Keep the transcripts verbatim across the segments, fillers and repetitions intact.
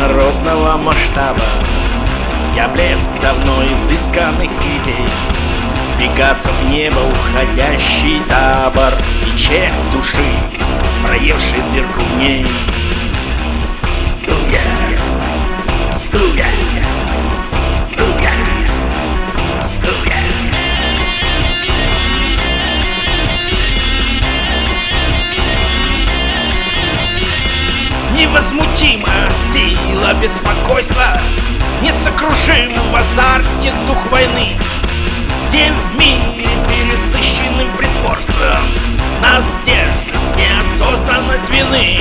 международного масштаба. Я блеск давно изысканных идей, Пегаса в небо уходящий табор и червь души, проевший дырку в ней. Уя, уя, уя, уя. Невозмутима сила беспокойства, несокрушим в азарте дух войны, где в мире пересыщенным притворством нас держит неосознанность вины.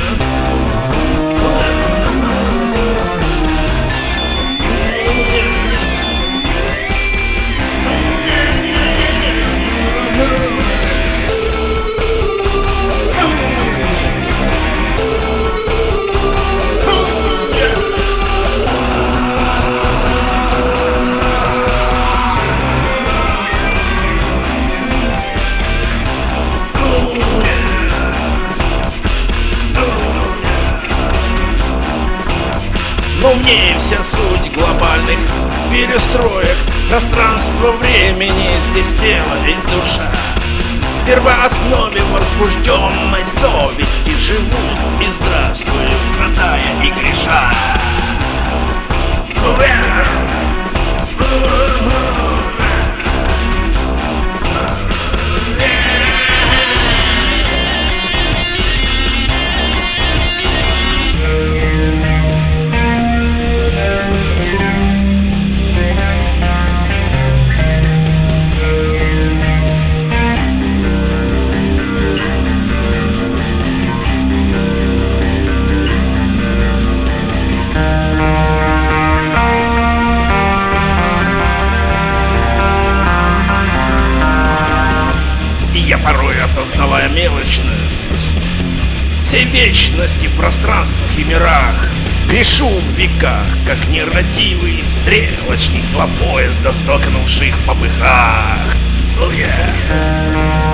Но в ней вся суть глобальных перестроек. Пространство времени, здесь тело и душа. В первооснове возбужденной совести живут и здравствуют, страдая и греша. Я порой, осознавая мелочность всей вечности в пространствах и мирах, грешу в веках, как нерадивый стрелочник два поезда, столкнувших в попыхах. Oh, yeah.